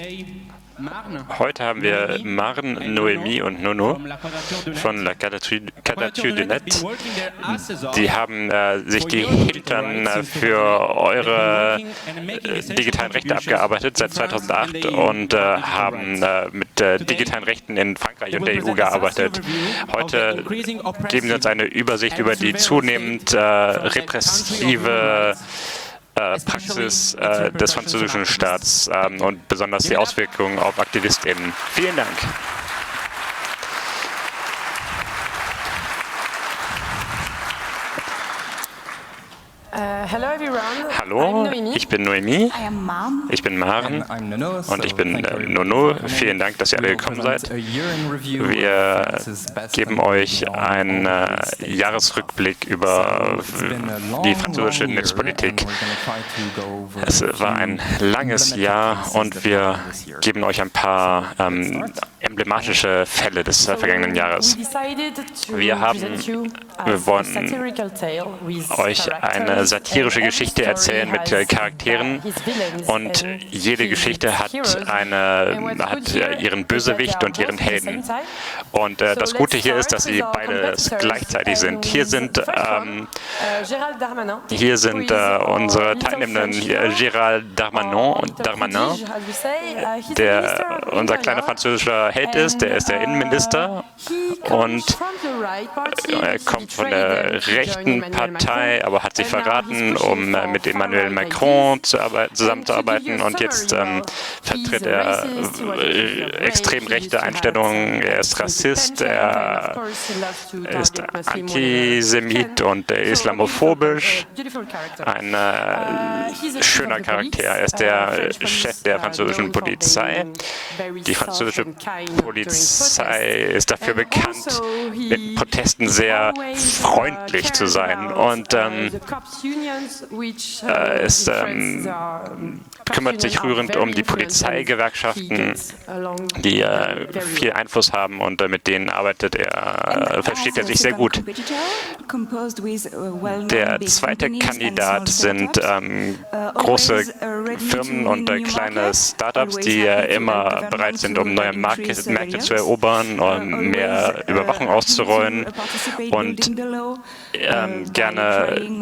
Heute haben wir Marne, Noémie und Nono von La Quadrature du Net. Die haben sich die Hintern für eure digitalen Rechte abgearbeitet seit 2008 und haben mit digitalen Rechten in Frankreich und der EU gearbeitet. Heute geben wir uns eine Übersicht über die zunehmend repressive Praxis des französischen Staats und besonders die Auswirkungen auf AktivistInnen. Vielen Dank. Hallo, ich bin Noémie, ich bin Maren und ich bin Nono. Vielen Dank, dass ihr alle gekommen seid. Wir geben euch einen Jahresrückblick über die französische Netzpolitik. Es war ein langes Jahr und wir geben euch ein paar emblematische Fälle des vergangenen Jahres. Wir wollen euch eine satirische Geschichte erzählen mit Charakteren und jede Geschichte hat ihren Bösewicht und ihren Helden. Und das Gute hier ist, dass sie beides gleichzeitig sind. Hier sind unsere Teilnehmenden Gérald Darmanin, der unser kleiner französischer Held ist, der ist der Innenminister und er kommt von der rechten Partei, aber hat sich verraten, um mit Emmanuel Macron zusammenzuarbeiten und jetzt vertritt er extrem rechte Einstellungen, er ist Rassist, er ist Antisemit und islamophobisch. Ein schöner Charakter. Er ist der Chef der französischen Polizei. Die französische Polizei ist dafür bekannt, mit Protesten sehr freundlich zu sein und es kümmert sich rührend um die Polizeigewerkschaften, die viel Einfluss haben und mit denen versteht er sich sehr gut. Der zweite Kandidat sind große Firmen und kleine Startups, die immer bereit sind, um neue Märkte zu erobern, um mehr Überwachung auszurollen und gerne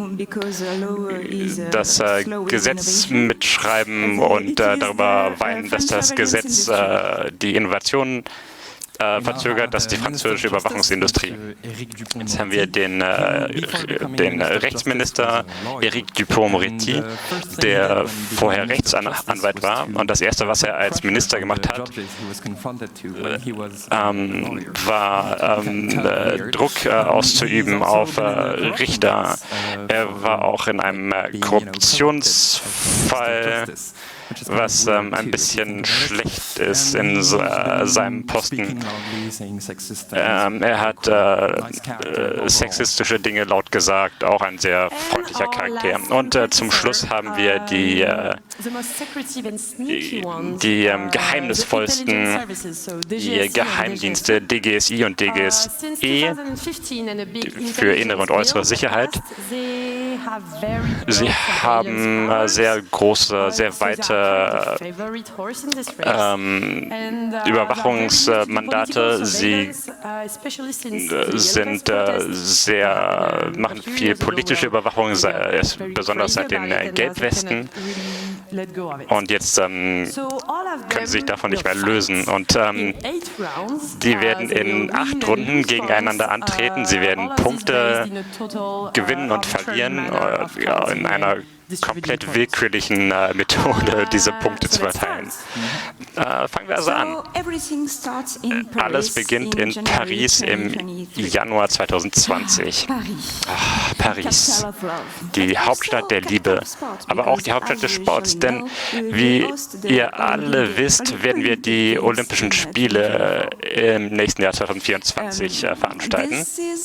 das Gesetz mitschreiben und darüber weinen, dass das Gesetz die Innovationen verzögert, dass die französische Überwachungsindustrie. Jetzt haben wir den Rechtsminister Éric Dupond-Moretti, der vorher Rechtsanwalt war. Und das Erste, was er als Minister gemacht hat, war Druck auszuüben auf Richter. Er war auch in einem Korruptionsfall, was ein bisschen schlecht ist in seinem Posten. Er hat sexistische Dinge laut gesagt, auch ein sehr freundlicher Charakter. Und zum Schluss haben wir die geheimnisvollsten Geheimdienste DGSI und DGSE für innere und äußere Sicherheit. Sie haben sehr große, sehr weite Überwachungsmandate. Sie machen viel politische Überwachung, besonders seit den Gelbwesten. Und jetzt können sie sich davon nicht mehr lösen. Und die werden in 8 Runden gegeneinander antreten. Sie werden Punkte gewinnen und verlieren in einer komplett willkürlichen Methode, diese Punkte zu verteilen. Fangen wir also an. Alles beginnt in Paris im Januar 2020. Paris, die Hauptstadt der Liebe, aber auch die Hauptstadt des Sports, denn wie ihr alle wisst, werden wir die Olympischen Spiele im nächsten Jahr 2024 veranstalten.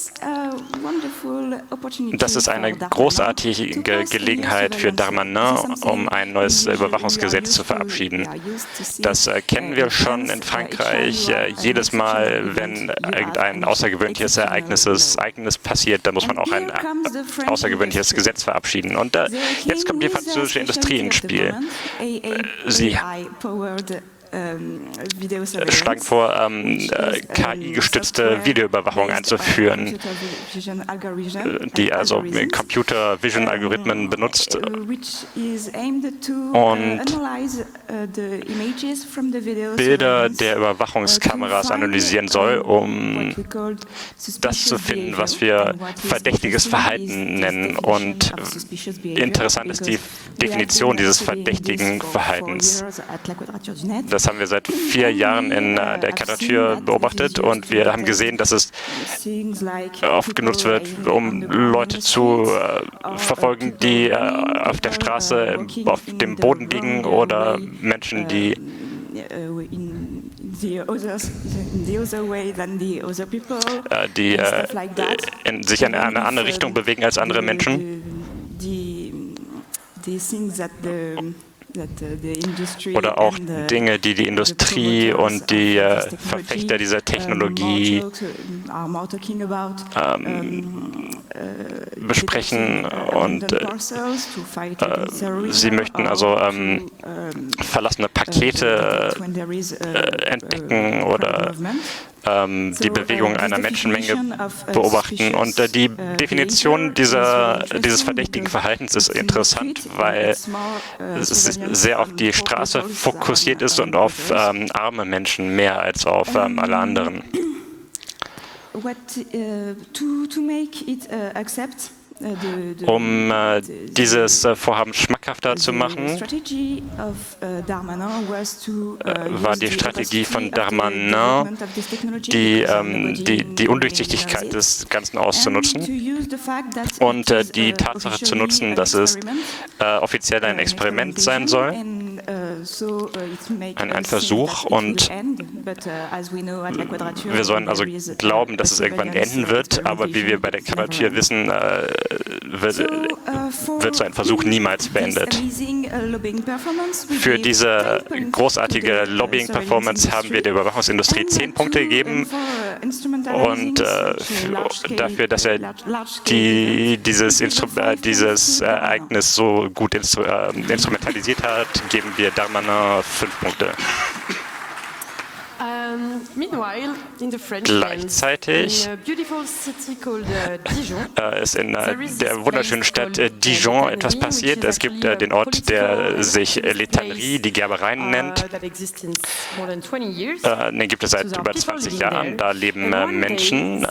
Das ist eine großartige Gelegenheit für Darmanin, um ein neues Überwachungsgesetz zu verabschieden. Das kennen wir schon in Frankreich. Jedes Mal, wenn irgendein außergewöhnliches Ereignis passiert, dann muss man auch ein außergewöhnliches Gesetz verabschieden. Und jetzt kommt die französische Industrie ins Spiel. schlagen vor, KI-gestützte Videoüberwachung einzuführen, die also Computer-Vision-Algorithmen benutzt und Bilder der Überwachungskameras analysieren soll, um das zu finden, was wir verdächtiges Verhalten nennen. Und interessant ist die Definition dieses verdächtigen Verhaltens. Das haben wir seit 4 Jahren in der Quadrature beobachtet und wir haben gesehen, dass es oft genutzt wird, um Leute zu verfolgen, die auf der Straße auf dem Boden liegen oder Menschen, die sich in eine andere Richtung bewegen als andere Menschen. Oder auch Dinge, die die Industrie und die Verfechter dieser Technologie besprechen. Und sie möchten also verlassene Pakete entdecken oder die Bewegung einer Menschenmenge beobachten. Und die Definition dieses verdächtigen Verhaltens ist interessant, weil es sehr auf die Straße fokussiert ist und auf arme Menschen mehr als auf alle anderen. Um dieses Vorhaben schmackhafter zu machen, war die Strategie von Darmanin, die Undurchsichtigkeit des Ganzen auszunutzen und die Tatsache zu nutzen, dass es offiziell ein Experiment sein soll, ein Versuch, und wir sollen also glauben, dass es irgendwann enden wird, aber wie wir bei der Quadrature wissen, wird so ein Versuch niemals beendet. Für diese großartige Lobbying-Performance haben wir der Überwachungsindustrie 10 Punkte gegeben und dafür, dass er dieses Ereignis so gut instrumentalisiert hat, geben wir Darmanin 5 Punkte. Gleichzeitig ist in der wunderschönen Stadt Dijon etwas passiert. Es gibt den Ort, der sich L'Étannerie, die Gerbereien nennt. Den gibt es seit über 20 Jahren. Da leben Menschen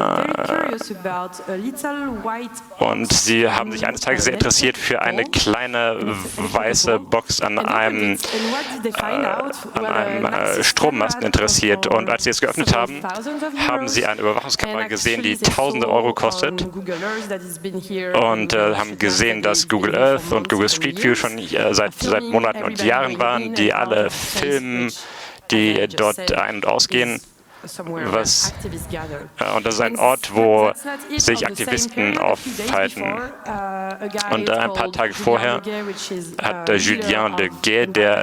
und sie haben sich eines Tages sehr interessiert für eine kleine weiße Box an einem Strommasten interessiert. Und als sie es geöffnet haben, haben sie eine Überwachungskamera gesehen, die tausende Euro kostet, und haben gesehen, dass Google Earth und Google Street View schon seit Monaten und Jahren waren, die alle filmen, die dort ein- und ausgehen. Und das ist ein Ort, wo sich Aktivisten aufhalten. Und ein paar Tage vorher hat Julien Leguet, der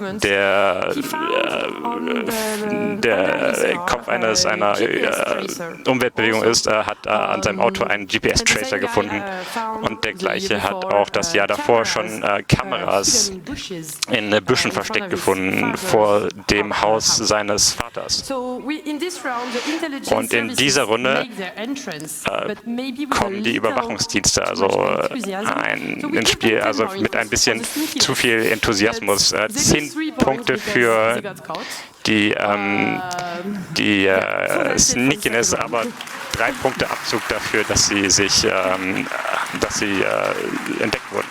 Kopf einer Umweltbewegung ist, hat an seinem Auto einen GPS-Tracer gefunden. Und der gleiche hat auch das Jahr davor schon Kameras in Büschen versteckt gefunden vor dem Haus seines Vaters. Und in dieser Runde kommen die Überwachungsdienste ins Spiel, also mit ein bisschen zu viel Enthusiasmus. 10 Punkte für die Sneakiness, aber 3 Punkte Abzug dafür, dass sie entdeckt wurden.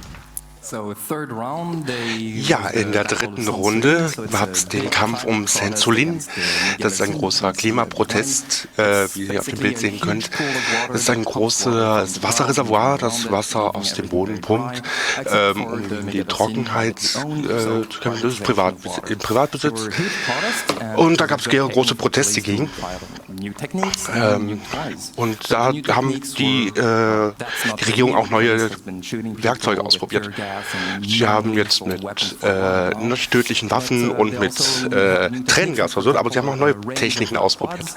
Ja, in der dritten Runde gab es den Kampf um Sainte-Soline. Das ist ein großer Klimaprotest, wie ihr auf dem Bild sehen könnt. Das ist ein großes Wasserreservoir, das Wasser aus dem Boden pumpt, um die Trockenheit zu kämpfen. Das ist im Privatbesitz. Und da gab es große Proteste gegen. Und da haben die Regierung auch neue Werkzeuge ausprobiert. Sie haben jetzt mit nicht tödlichen Waffen und mit Tränengas versucht, aber sie haben auch neue Techniken ausprobiert.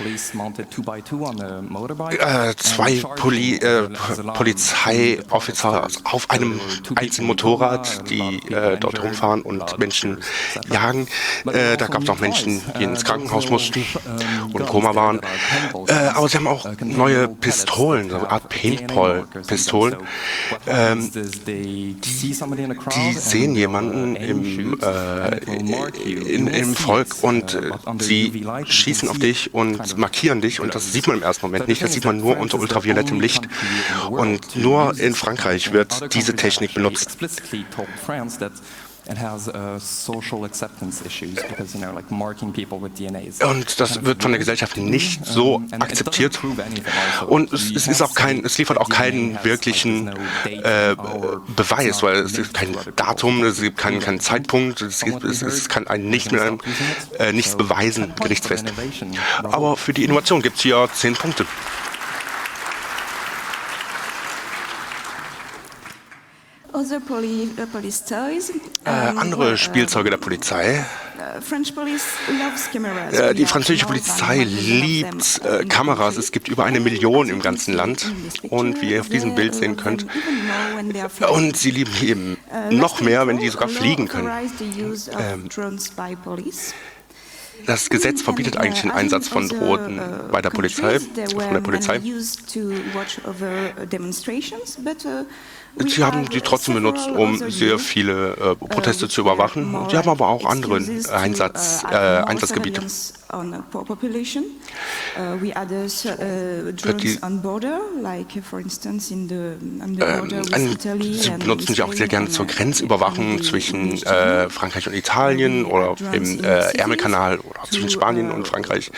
Zwei Polizeioffiziere auf einem einzigen Motorrad, die dort rumfahren und Menschen jagen. Da gab es auch Menschen, die ins Krankenhaus mussten und im Koma waren. Aber sie haben auch neue Pistolen, so eine Art Paintball-Pistolen. Die sehen jemanden im Volk und sie schießen auf dich und markieren dich. Und das sieht man im ersten Moment nicht. Das sieht man nur unter ultraviolettem Licht. Und nur in Frankreich wird diese Technik benutzt. Und das wird von der Gesellschaft nicht so akzeptiert. Und es liefert auch keinen wirklichen Beweis, weil es gibt kein Datum, es gibt keinen Zeitpunkt, es kann einen nichts beweisen, gerichtsfest. Aber für die Innovation gibt es hier 10 Punkte. Andere Spielzeuge der Polizei. Die französische Polizei liebt Kameras. Es gibt über 1 Million im ganzen Land. Und wie ihr auf diesem Bild sehen könnt. Und sie lieben eben noch mehr, wenn die sogar fliegen können. Das Gesetz verbietet eigentlich den Einsatz von Drohnen bei der Polizei, von der Polizei. Sie haben die trotzdem benutzt, um sehr viele Proteste zu überwachen. Sie haben aber auch andere Einsatzgebiete. Sie benutzen sie auch sehr gerne zur Grenzüberwachung zwischen Frankreich und Italien oder im Ärmelkanal oder zwischen Spanien und Frankreich.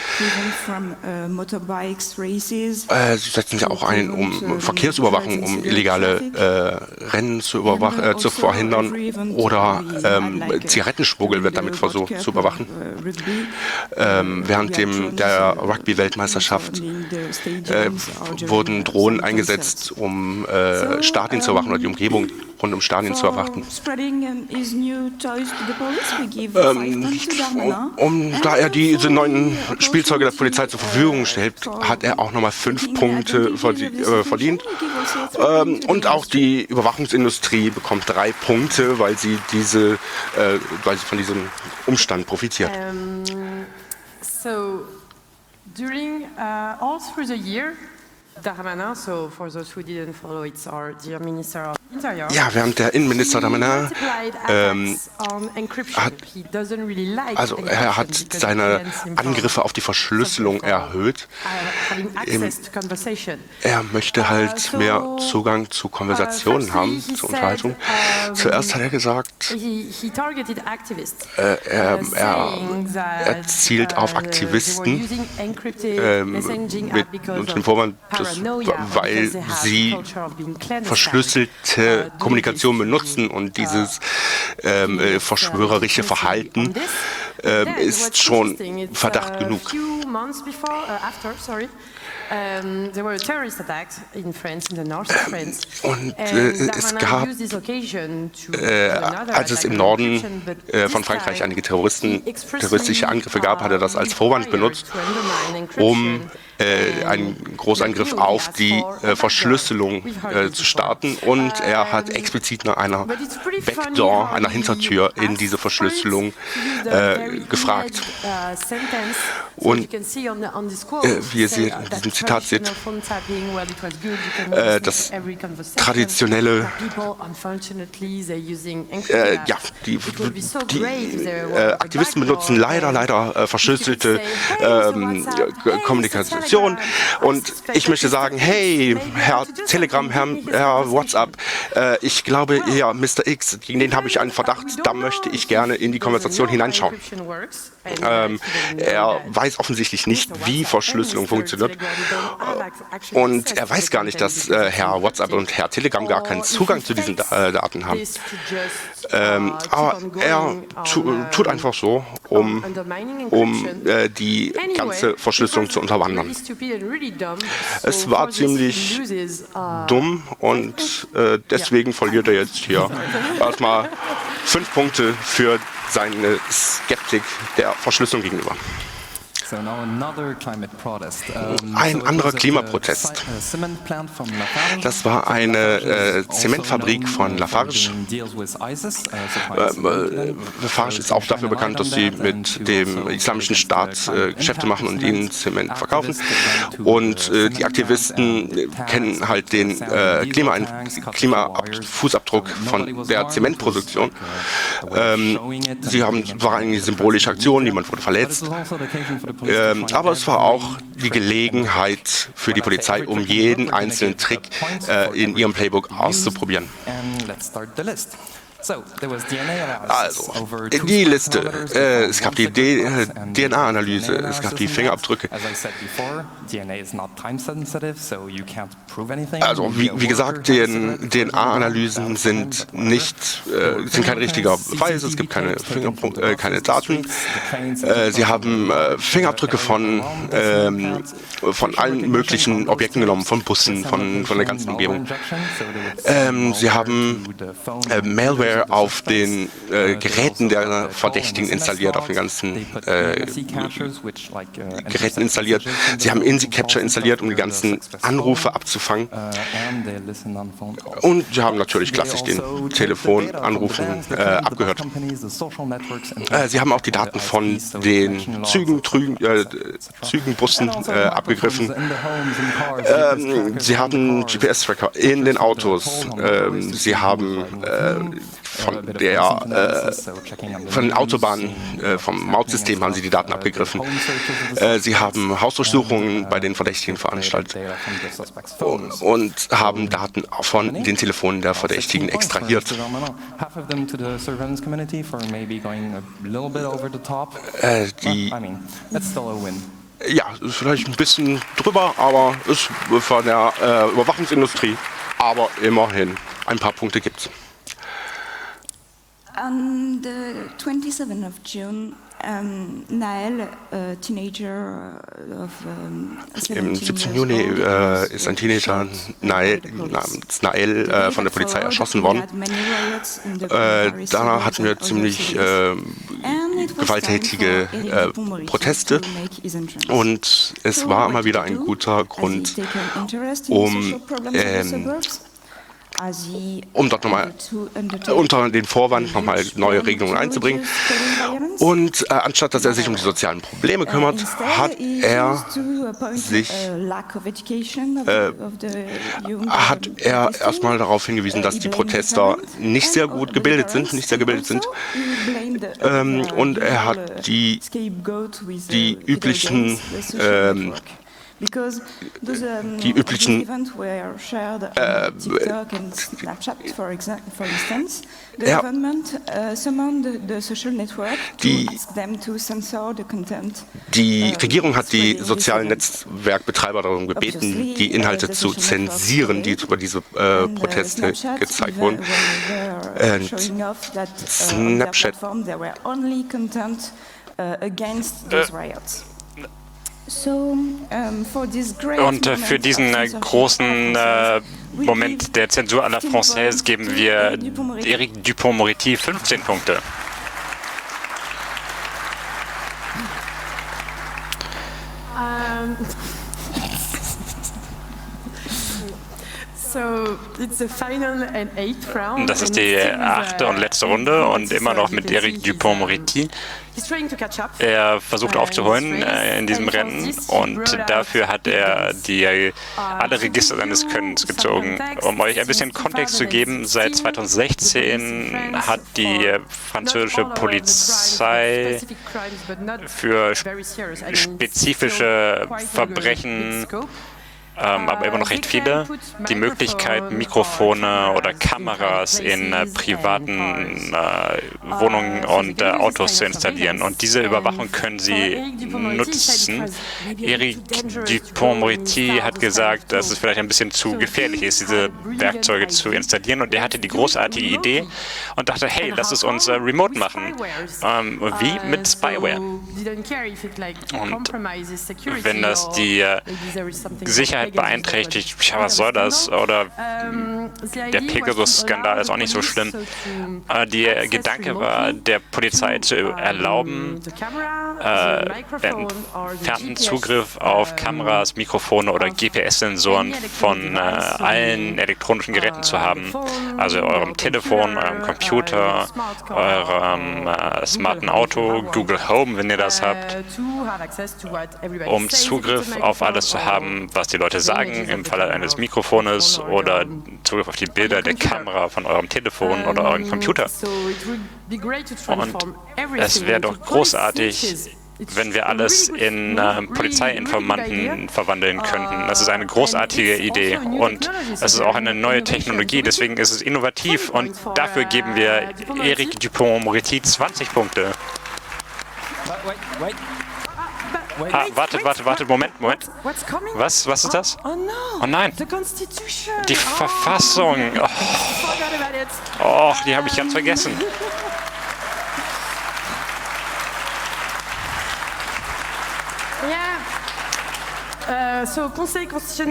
Sie setzen sie auch ein, um Verkehrsüberwachung, um illegale Rennen zu verhindern, oder Zigarettenschmuggel wird damit versucht zu überwachen. Während der Rugby-Weltmeisterschaft wurden Drohnen eingesetzt, um Stadien zu überwachen oder die Umgebung rund um Stadien zu überwachen. Da er diese neuen Spielzeuge der Polizei zur Verfügung stellt, hat er auch nochmal 5 Punkte verdient. Und auch die Überwachungsindustrie bekommt 3 Punkte, weil sie von diesem Umstand profitiert. So, during all through the year, Darmanin, so for those who didn't follow, it's our dear Minister of Interior. Ja, während der Innenminister Darmanin er hat seine Angriffe auf die Verschlüsselung erhöht. Er möchte halt mehr Zugang zu Konversationen haben, zur Unterhaltung. Zuerst hat er gesagt, er zielt auf Aktivisten mit dem Vorwand, weil sie verschlüsselte Kommunikation benutzen, und dieses verschwörerische Verhalten ist schon Verdacht genug. Und es gab, als es im Norden von Frankreich einige terroristische Angriffe gab, hat er das als Vorwand benutzt, um einen Großangriff auf die Verschlüsselung zu starten, und er hat explizit nach einer Backdoor, einer Hintertür in diese Verschlüsselung gefragt. Und wie ihr seht, in diesem Zitat seht, das traditionelle, die Aktivisten benutzen leider verschlüsselte Kommunikation. Und ich möchte sagen, hey, Herr Telegram, Herr WhatsApp, ich glaube, ja, Mr. X, gegen den habe ich einen Verdacht, da möchte ich gerne in die Konversation hineinschauen. Er weiß offensichtlich nicht, wie Verschlüsselung funktioniert. Und er weiß gar nicht, dass Herr WhatsApp und Herr Telegram gar keinen Zugang zu diesen Daten haben. Aber er tut einfach so um die ganze Verschlüsselung zu unterwandern. Es war ziemlich dumm und deswegen verliert er jetzt hier erstmal 5 Punkte für seine Skeptik der Verschlüsselung gegenüber. Ein anderer Klimaprotest. Das war eine Zementfabrik von Lafarge. Lafarge ist auch dafür bekannt, dass sie mit dem Islamischen Staat Geschäfte machen und ihnen Zement verkaufen. Und die Aktivisten kennen halt den Klimafußabdruck von der Zementproduktion. Sie war eine symbolische Aktion, niemand wurde verletzt. Aber es war auch die Gelegenheit für die Polizei, um jeden einzelnen Trick in ihrem Playbook auszuprobieren. Also, die Liste. Es gab die DNA-Analyse, es gab die Fingerabdrücke. Also, wie gesagt, DNA-Analysen sind kein richtiger Beweis, es gibt keine Daten. Sie haben Fingerabdrücke von allen möglichen Objekten genommen, von Bussen, von der ganzen Umgebung. Sie haben Malware auf den Geräten der Verdächtigen installiert, auf den ganzen Geräten installiert. Sie haben INSI Capture installiert, um die ganzen Anrufe abzufangen. Und sie haben natürlich klassisch den Telefonanrufen abgehört. Sie haben auch die Daten von den Zügen, Bussen abgegriffen. Sie haben GPS-Tracker in den Autos. Sie haben von den Autobahnen, vom Mautsystem haben sie die Daten abgegriffen. Sie haben Hausdurchsuchungen bei den Verdächtigen veranstaltet und haben Daten von den Telefonen der Verdächtigen extrahiert. Ja, ist vielleicht ein bisschen drüber, aber ist von der Überwachungsindustrie. Aber immerhin, ein paar Punkte gibt's. On the 27th of June, Nael, a teenager of 17 Im 17. Juni ist ein Teenager namens Nael von der Polizei erschossen worden. Danach hatten wir ziemlich gewalttätige Proteste und es war immer wieder ein guter Grund, um dort nochmal unter den Vorwand nochmal neue Regelungen einzubringen. Und anstatt dass er sich um die sozialen Probleme kümmert, hat er erstmal darauf hingewiesen, dass die Protester nicht sehr gebildet sind. Und er hat die üblichen Die Regierung hat die sozialen Netzwerkbetreiber darum gebeten, die Inhalte zu zensieren, die über diese Proteste gezeigt wurden. Snapchat Und für diesen großen Moment der Zensur à la Française geben wir Éric Dupond-Moretti 15 Punkte. Das ist die 8. und letzte Runde und immer noch mit Éric Dupond-Moretti. Er versucht aufzuholen in diesem Rennen und dafür hat er alle Register seines Könnens gezogen. Um euch ein bisschen Kontext zu geben, seit 2016 hat die französische Polizei für spezifische Verbrechen aber immer noch recht viele, die Möglichkeit, Mikrofone oder Kameras in privaten Wohnungen und Autos zu installieren. Und diese Überwachung können sie nutzen. Eric Dupond-Moretti hat gesagt, dass es vielleicht ein bisschen zu gefährlich ist, diese Werkzeuge zu installieren. Und er hatte die großartige Idee und dachte, hey, lass es uns remote machen. Wie? Mit Spyware. Und wenn das die Sicherheit beeinträchtigt, ja, was soll das? Oder der Pegasus-Skandal ist auch nicht so schlimm. Der Gedanke war, der Polizei zu erlauben, entfernten Zugriff auf Kameras, Mikrofone oder GPS-Sensoren von allen elektronischen Geräten zu haben. Also eurem Telefon, eurem Computer, eurem smarten Auto, Google Home, wenn ihr das habt, um Zugriff auf alles zu haben, was die Leute sagen, im Falle eines Mikrofones oder Zugriff auf die Bilder der Kamera von eurem Telefon oder eurem Computer. Und es wäre doch großartig, wenn wir alles in Polizeiinformanten verwandeln könnten. Das ist eine großartige Idee und es ist auch eine neue Technologie, deswegen ist es innovativ und dafür geben wir Eric Dupond-Moretti 20 Punkte. Wartet, Moment. Was ist das? Oh nein. Die Verfassung. Oh, die habe ich ganz vergessen. Der Conseil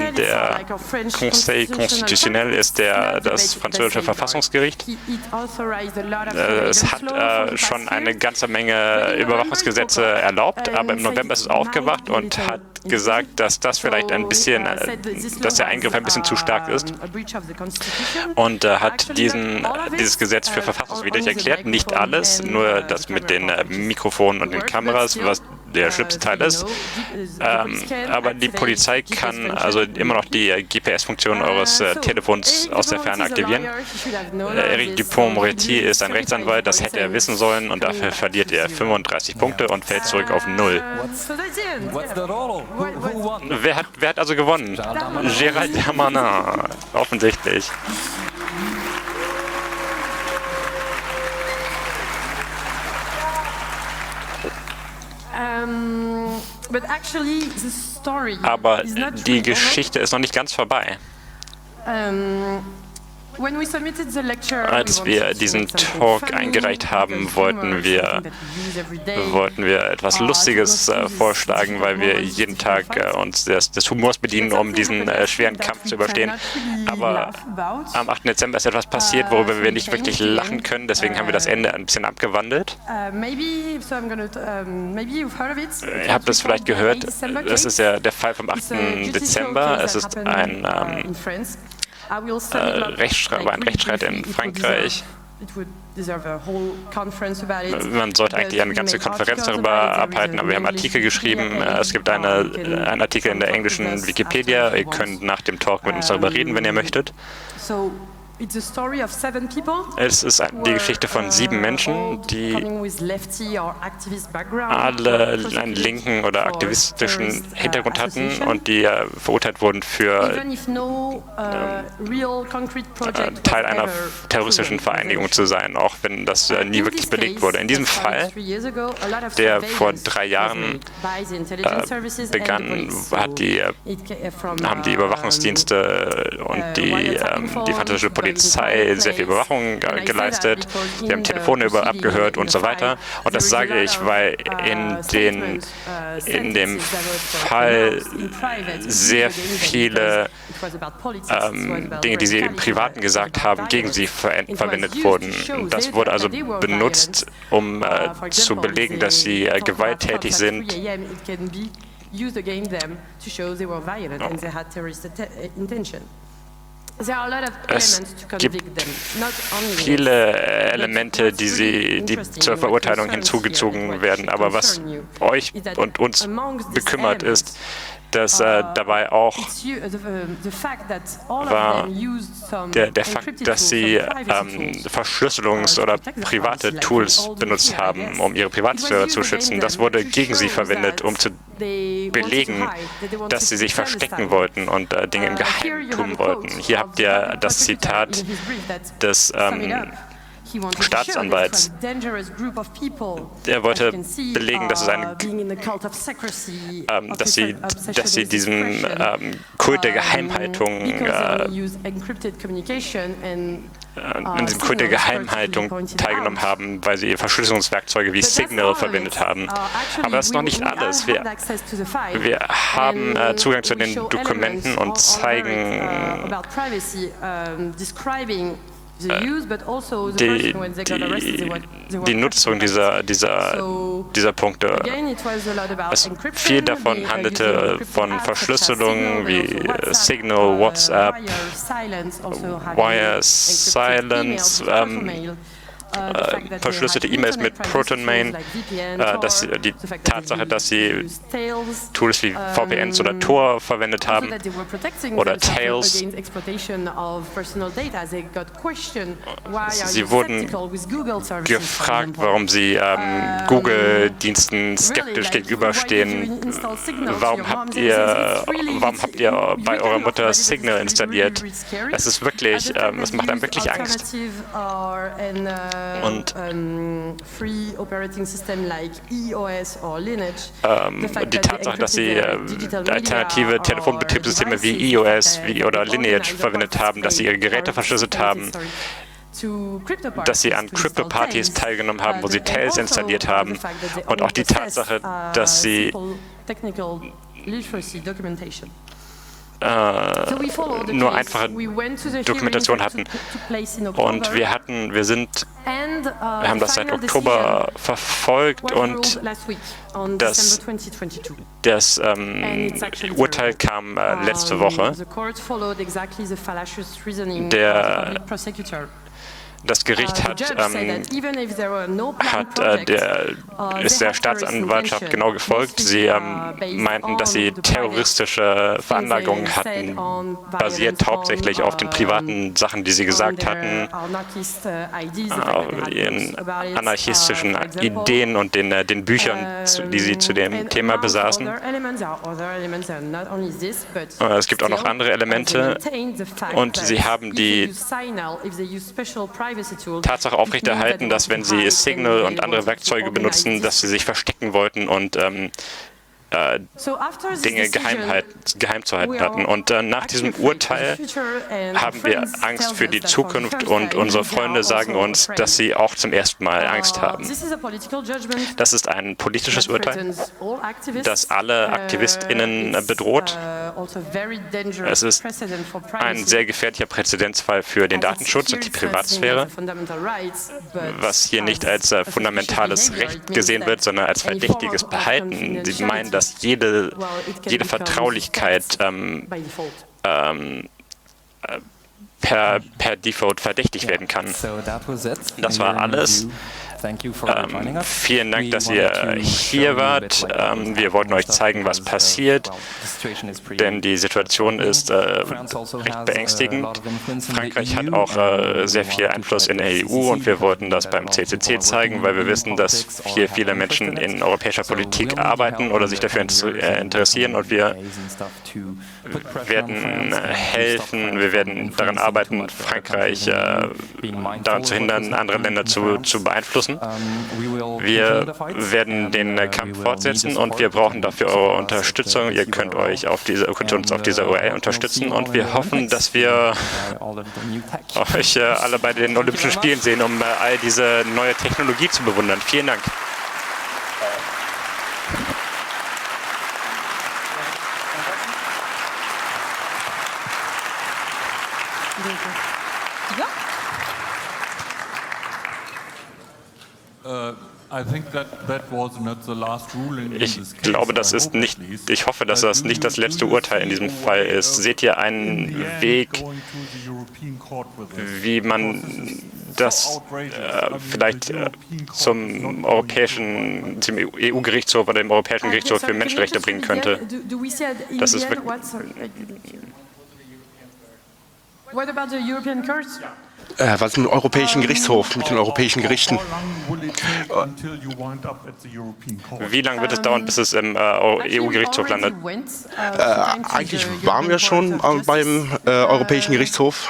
Constitutionnel ist das französische Verfassungsgericht. Es hat schon eine ganze Menge Überwachungsgesetze erlaubt, aber im November ist es aufgewacht und hat gesagt, dass das vielleicht ein bisschen, dass der Eingriff ein bisschen zu stark ist und hat dieses Gesetz für verfassungswidrig erklärt. Nicht alles, nur das mit den Mikrofonen und den Kameras, was der schlimmste Teil ist. Aber die Polizei kann also immer noch die GPS-Funktion eures Telefons aus der Ferne aktivieren. Eric Dupond-Moretti ist ein Rechtsanwalt, das hätte er wissen sollen und dafür verliert er 35 Punkte und fällt zurück auf 0. Wer hat also gewonnen? Gérald Darmanin, offensichtlich. Aber die Geschichte ist noch nicht ganz vorbei. Als wir diesen Talk eingereicht haben, wollten wir etwas Lustiges vorschlagen, weil wir jeden Tag uns des Humors bedienen, um diesen schweren Kampf zu überstehen. Aber am 8. Dezember ist etwas passiert, worüber wir nicht wirklich lachen können. Deswegen haben wir das Ende ein bisschen abgewandelt. Ihr habt es vielleicht gehört. Das ist ja der Fall vom 8. Dezember. Es ist ein Rechtsstreit in Frankreich. Man sollte eigentlich eine ganze Konferenz darüber abhalten, aber wir haben Artikel geschrieben. Es gibt einen Artikel in der englischen Wikipedia. Ihr könnt nach dem Talk mit uns darüber reden, wenn ihr möchtet. Es ist die Geschichte von 7 Menschen, die alle einen linken oder aktivistischen Hintergrund hatten und die verurteilt wurden für Teil einer terroristischen Vereinigung zu sein, auch wenn das nie wirklich belegt wurde. In diesem Fall, der vor 3 Jahren begann, haben die Überwachungsdienste und die französische Polizei sehr viel Überwachung geleistet, sie haben Telefone abgehört und so weiter. Und das sage ich, weil in dem Fall sehr viele Dinge, die sie im Privaten gesagt haben, gegen sie verwendet wurden. Das wurde also benutzt, um zu belegen, dass sie gewalttätig sind. Es gibt viele Elemente, die zur Verurteilung hinzugezogen werden, aber was euch und uns bekümmert ist, dass dabei auch war der Fakt, dass sie Verschlüsselungs- oder private Tools benutzt haben, um ihre Privatsphäre zu schützen. Das wurde gegen sie verwendet, um zu belegen, dass sie sich verstecken wollten und Dinge im Geheimen tun wollten. Hier habt ihr das Zitat des Staatsanwalts. Er wollte belegen, dass dass sie diesem Kult der Geheimhaltung in diesem Kult der Geheimhaltung teilgenommen haben, weil sie Verschlüsselungswerkzeuge wie Signal verwendet haben. Aber das ist noch nicht alles. Wir haben Zugang zu den Dokumenten und zeigen die Nutzung dieser Punkte. Viel davon handelte von Verschlüsselungen wie Signal, WhatsApp, Wire Silence, verschlüsselte E-Mails mit ProtonMail, die Tatsache, dass sie Tools wie VPNs oder Tor verwendet haben oder Tails. Sie wurden gefragt, warum sie Google-Diensten skeptisch gegenüberstehen. Warum habt ihr bei eurer Mutter Signal installiert? Es ist wirklich, es macht einem wirklich Angst. Und die Tatsache, dass sie alternative Telefonbetriebssysteme wie iOS oder Lineage verwendet haben, dass sie ihre Geräte verschlüsselt haben, dass sie an Crypto-Partys teilgenommen haben, wo sie Tails installiert haben, und auch die Tatsache, dass sie nur einfache Dokumentation hatten. Und wir haben das seit Oktober verfolgt, und das Urteil kam letzte Woche. Das Gericht ist der Staatsanwaltschaft genau gefolgt. Sie meinten, dass sie terroristische Veranlagungen hatten, basiert hauptsächlich auf den privaten Sachen, die sie gesagt hatten, auf ihren anarchistischen Ideen und den Büchern, die sie zu dem Thema besaßen. Es gibt auch noch andere Elemente, und sie haben die Tatsache aufrechterhalten, dass wenn sie Signal und andere Werkzeuge benutzen, dass sie sich verstecken wollten und Dinge geheim zu halten hatten. Und nach diesem Urteil haben wir Angst für die Zukunft, und unsere Freunde sagen uns, dass sie auch zum ersten Mal Angst haben. Das ist ein politisches Urteil, das alle AktivistInnen bedroht. Es ist ein sehr gefährlicher Präzedenzfall für den Datenschutz und die Privatsphäre, was hier nicht als fundamentales Recht gesehen wird, sondern als verdächtiges Verhalten. Sie meinen, dass jede Vertraulichkeit per Default verdächtig werden kann. Das war alles. Vielen Dank, dass ihr hier wart. Wir wollten euch zeigen, was passiert, denn die Situation ist recht beängstigend. Frankreich hat auch sehr viel Einfluss in der EU, und wir wollten das beim CCC zeigen, weil wir wissen, dass hier viele Menschen in europäischer Politik arbeiten oder sich dafür interessieren, und wir werden helfen, wir werden daran arbeiten, Frankreich daran zu hindern, andere Länder zu beeinflussen. Wir werden den Kampf fortsetzen, und wir brauchen dafür eure Unterstützung. Ihr könnt uns auf dieser URL unterstützen, und wir hoffen, dass wir euch alle bei den Olympischen Spielen sehen, um all diese neue Technologie zu bewundern. Vielen Dank. Ich glaube, ich hoffe, dass das nicht das letzte Urteil in diesem Fall ist. Seht ihr einen Weg, wie man das vielleicht zum EU-Gerichtshof oder dem Europäischen Gerichtshof für Menschenrechte bringen könnte. Das ist wirklich. Was mit dem Europäischen Gerichtshof, mit den europäischen Gerichten? Wie lange wird es dauern, bis es im EU-Gerichtshof landet? Eigentlich waren wir schon beim Europäischen Gerichtshof.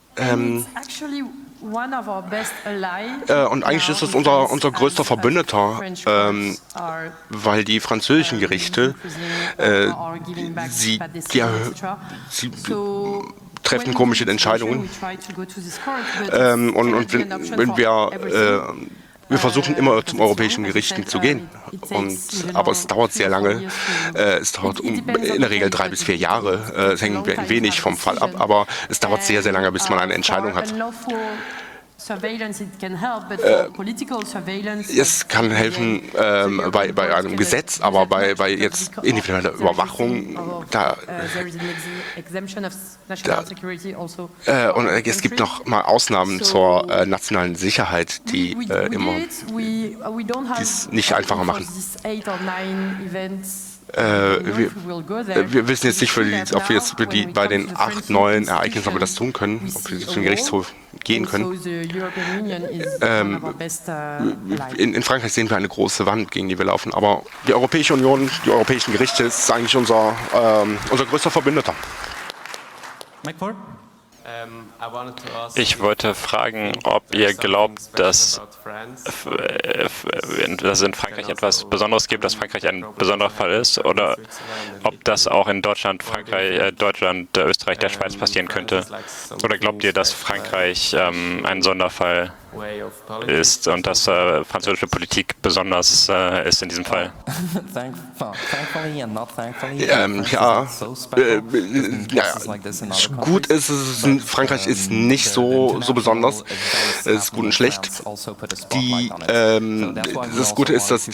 Und eigentlich ist es unser größter Verbündeter, weil die französischen Gerichte, sie treffen komische Entscheidungen. Und wenn wir versuchen immer zum Europäischen Gericht zu gehen, aber es dauert sehr lange. Es dauert in der Regel 3 bis 4 Jahre. Es hängt ein wenig vom Fall ab, aber es dauert sehr, sehr lange, bis man eine Entscheidung hat. Es kann helfen bei einem Gesetz, aber bei jetzt individueller Überwachung, und es gibt noch mal Ausnahmen zur nationalen Sicherheit, die immer dies nicht einfacher machen. Wir wissen jetzt nicht, ob wir jetzt bei den 8, 9 Ereignissen, ob wir das tun können, ob wir zum Gerichtshof gehen können. In Frankreich sehen wir eine große Wand, gegen die wir laufen, aber die Europäische Union, die europäischen Gerichte, ist eigentlich unser größter Verbündeter. Ich wollte fragen, ob ihr glaubt, dass es in Frankreich etwas Besonderes gibt, dass Frankreich ein besonderer Fall ist, oder ob das auch in Deutschland, Österreich, der Schweiz passieren könnte. Oder glaubt ihr, dass Frankreich ein Sonderfall ist und dass französische Politik besonders ist in diesem Fall? Gut ist es, Frankreich ist nicht so besonders. Es ist gut und schlecht. Das Gute ist, dass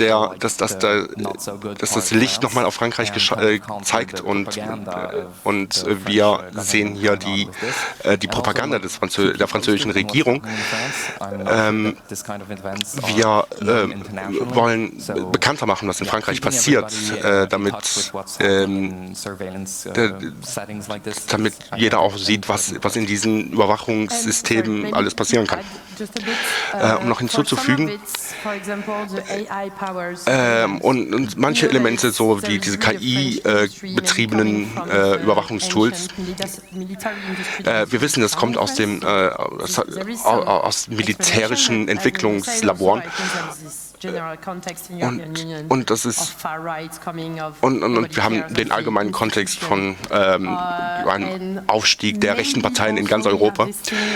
das Licht nochmal auf Frankreich zeigt und wir sehen hier die Propaganda der französischen Regierung. Wir wollen bekannter machen, was in Frankreich passiert, damit jeder auch sieht, was in diesen Überwachungssystemen alles passieren kann. Um noch hinzuzufügen, und manche Elemente, so wie diese KI-betriebenen Überwachungstools, wir wissen, das kommt aus militärischen Entwicklungslaboren. Und das ist und wir haben den allgemeinen Kontext von einem Aufstieg der rechten Parteien in ganz Europa.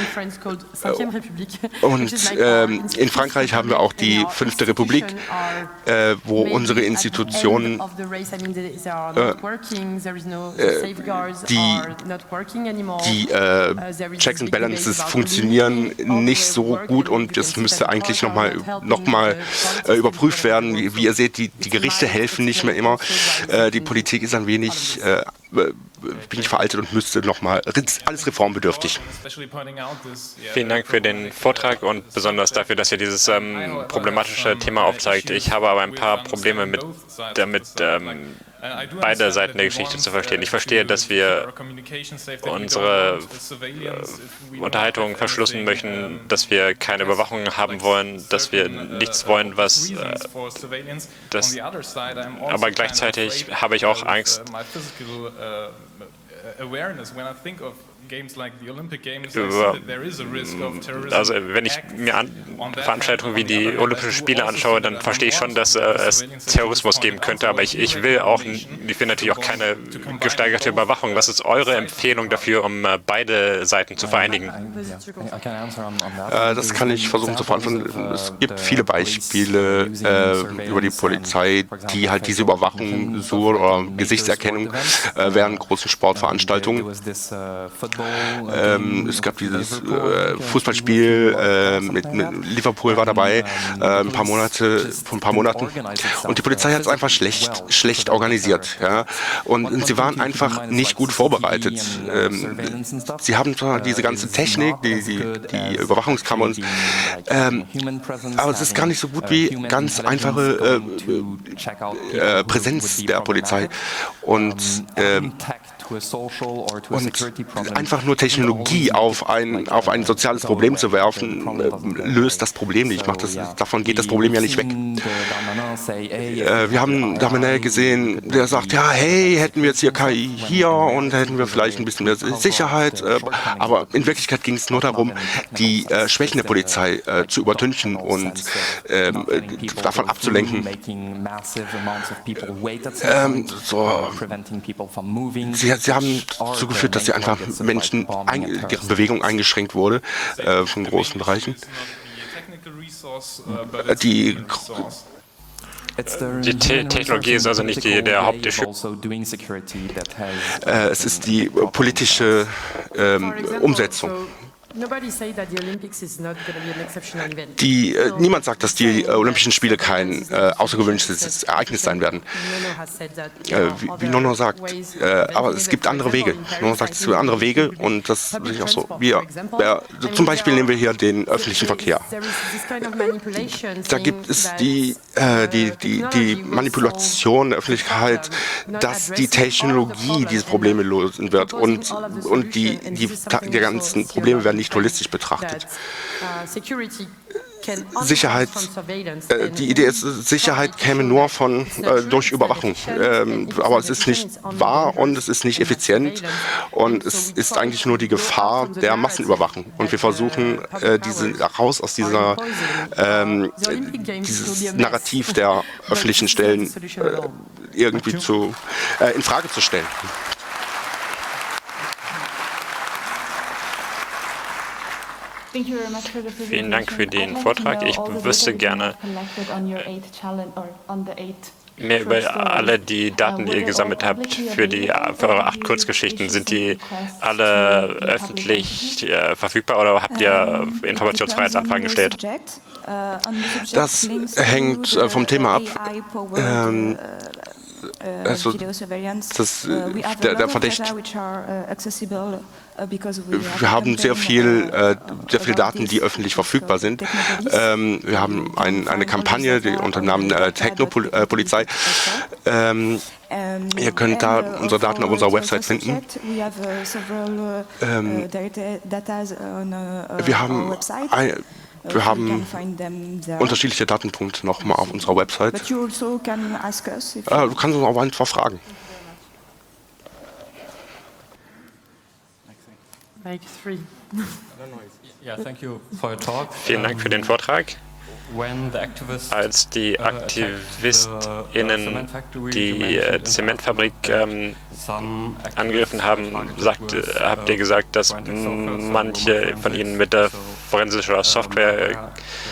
Und in Frankreich haben wir auch die 5. Republik, wo unsere Institutionen die Checks and Balances funktionieren nicht so gut, und das müsste eigentlich noch mal überprüft werden. Wie ihr seht, die Gerichte helfen nicht mehr immer. Die Politik ist ein wenig veraltet und müsste nochmal alles reformbedürftig. Vielen Dank für den Vortrag und besonders dafür, dass ihr dieses problematische Thema aufzeigt. Ich habe aber ein paar Probleme damit, beide Seiten der Geschichte zu verstehen. Ich verstehe, dass wir unsere Unterhaltung verschlüsseln möchten, dass wir keine Überwachung haben wollen, dass wir nichts wollen, aber gleichzeitig habe ich auch Angst, also wenn ich mir Veranstaltungen wie die Olympischen Spiele anschaue, dann verstehe ich schon, dass es Terrorismus geben könnte, aber ich will natürlich auch keine gesteigerte Überwachung. Was ist eure Empfehlung dafür, um beide Seiten zu vereinigen? Das kann ich versuchen zu beantworten. Es gibt viele Beispiele über die Polizei, die halt diese Überwachung oder Gesichtserkennung während großen Sportveranstaltungen Es gab dieses Fußballspiel mit Liverpool war dabei, vor ein paar Monaten. Und die Polizei hat es einfach schlecht organisiert. Ja? Und sie waren einfach nicht gut vorbereitet. Sie haben zwar diese ganze Technik, die Überwachungskameras, aber es ist gar nicht so gut wie ganz einfache Präsenz der Polizei. Und einfach nur Technologie auf ein soziales Problem zu werfen, löst das Problem nicht. Davon geht das Problem ja nicht weg. Wir haben Darmanin gesehen, der sagt, ja, hey, hätten wir jetzt hier KI hier und hätten wir vielleicht ein bisschen mehr Sicherheit. Aber in Wirklichkeit ging es nur darum, die Schwächen der Polizei zu übertünchen und davon abzulenken. Sie haben dazu geführt, dass sie einfach Menschen, deren Bewegung eingeschränkt wurde von großen Bereichen. Die Technologie ist also nicht der Hauptissue. Es ist die politische Umsetzung. Niemand sagt, dass die Olympischen Spiele kein außergewöhnliches Ereignis sein werden. Wie Nono sagt, aber es gibt andere Wege. Nono sagt, es gibt andere Wege und das sehe ich auch so. Zum Beispiel nehmen wir hier den öffentlichen Verkehr. Da gibt es die Manipulation der Öffentlichkeit, dass die Technologie diese Probleme lösen wird und die ganzen Probleme werden nicht holistisch betrachtet. Sicherheit, die Idee ist, Sicherheit käme nur durch Überwachung. Aber es ist nicht wahr und es ist nicht effizient und es ist eigentlich nur die Gefahr der Massenüberwachung. Und wir versuchen, raus aus dieses Narrativ der öffentlichen Stellen irgendwie in Frage zu stellen. Vielen Dank für den Vortrag. Ich wüsste gerne mehr über alle die Daten, die ihr gesammelt habt für eure 8 Kurzgeschichten. Sind die alle öffentlich verfügbar oder habt ihr Informationsfreiheitsanfragen gestellt? Das hängt vom Thema ab. Also der Verdächtige. Wir haben sehr viel Daten, die öffentlich verfügbar sind. Wir haben eine Kampagne unter dem Namen Technopolizei. Ihr könnt da unsere Daten auf unserer Website finden. Wir haben unterschiedliche Datenpunkte nochmal auf unserer Website. Du kannst uns auch einfach fragen. Vielen Dank für den Vortrag. Als die AktivistInnen die Zementfabrik angegriffen haben, habt ihr gesagt, dass manche von ihnen mit der forensischen Software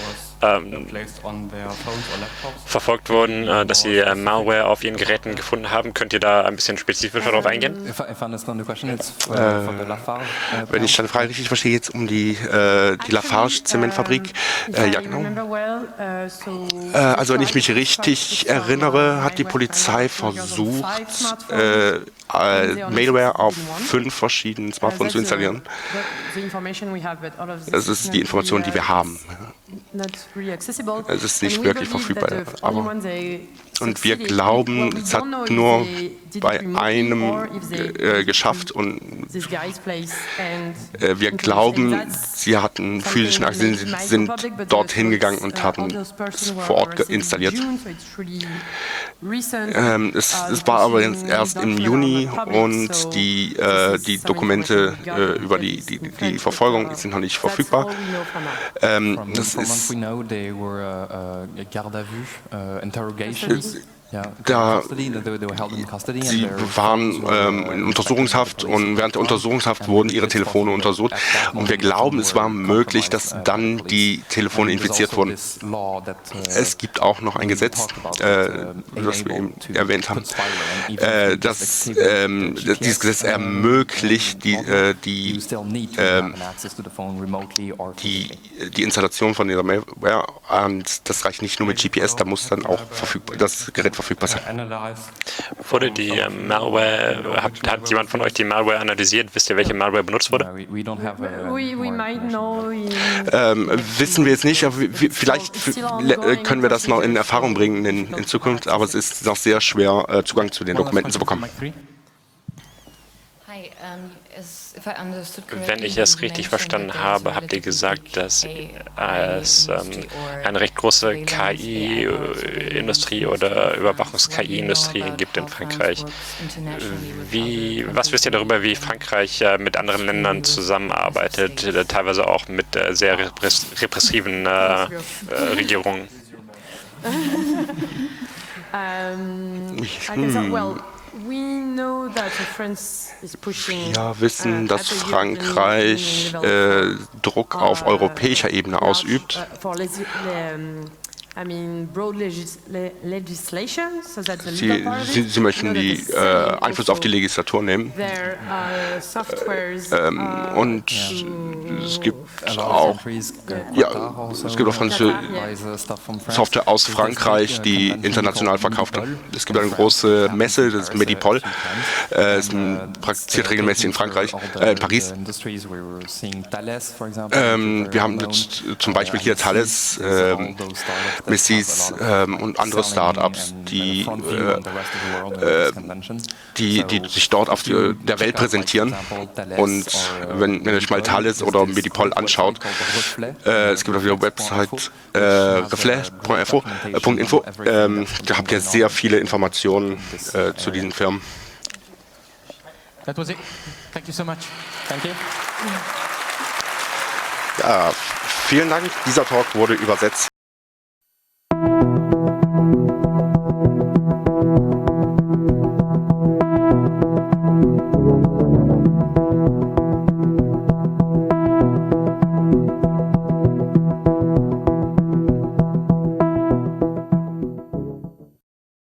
verfolgt wurden, dass sie Malware auf ihren Geräten gefunden haben. Könnt ihr da ein bisschen spezifischer darauf eingehen? Wenn ich dann Frage richtig verstehe, jetzt um die Lafarge-Zementfabrik. Ja, genau. Also wenn ich mich richtig erinnere, hat die Polizei versucht, Malware auf 5 verschiedenen Smartphones zu installieren. Das ist die Information, die wir haben. Es ist nicht wirklich verfügbar. Und wir glauben, es hat nur bei einem geschafft und wir glauben, sie hatten physischen Akzent, sind dorthin gegangen und haben es vor Ort installiert. Es war aber erst im Juni und die Dokumente über die Verfolgung sind noch nicht verfügbar. Da, sie waren in Untersuchungshaft und während der Untersuchungshaft wurden ihre Telefone untersucht. Und wir glauben, es war möglich, dass dann die Telefone infiziert wurden. Es gibt auch noch ein Gesetz, das wir eben erwähnt haben, dass dieses Gesetz ermöglicht die Installation von dieser Malware. Und das reicht nicht nur mit GPS, da muss dann auch das Gerät verfügbar sein. Wurde die Malware, hat jemand von euch die Malware analysiert? Wisst ihr, welche Malware benutzt wurde? Wissen wir jetzt nicht, aber vielleicht können wir das noch in Erfahrung bringen in Zukunft, aber es ist noch sehr schwer, Zugang zu den Dokumenten zu bekommen. Wenn ich es richtig verstanden habe, habt ihr gesagt, dass es eine recht große KI-Industrie oder Überwachungs-KI-Industrie gibt in Frankreich. Was wisst ihr darüber, wie Frankreich mit anderen Ländern zusammenarbeitet, teilweise auch mit sehr repressiven Regierungen? Wir wissen, dass Frankreich Druck auf europäischer Ebene ausübt. Sie möchten die Einfluss auf die Legislatur nehmen. Und es gibt auch Software aus Frankreich, die international verkauft wird. Es gibt eine große Messe, das ist Medipol. Es praktiziert regelmäßig in Frankreich, in Paris. Wir haben jetzt zum Beispiel hier Thales, Messies und andere Start-ups, die sich dort auf der Welt präsentieren. Und wenn ihr euch mal Thales oder Medipol anschaut, es gibt auf der Website reflet.info, da habt ihr sehr viele Informationen zu diesen Firmen. That was it. Thank you so much. Thank you. Ja, vielen Dank. Dieser Talk wurde übersetzt.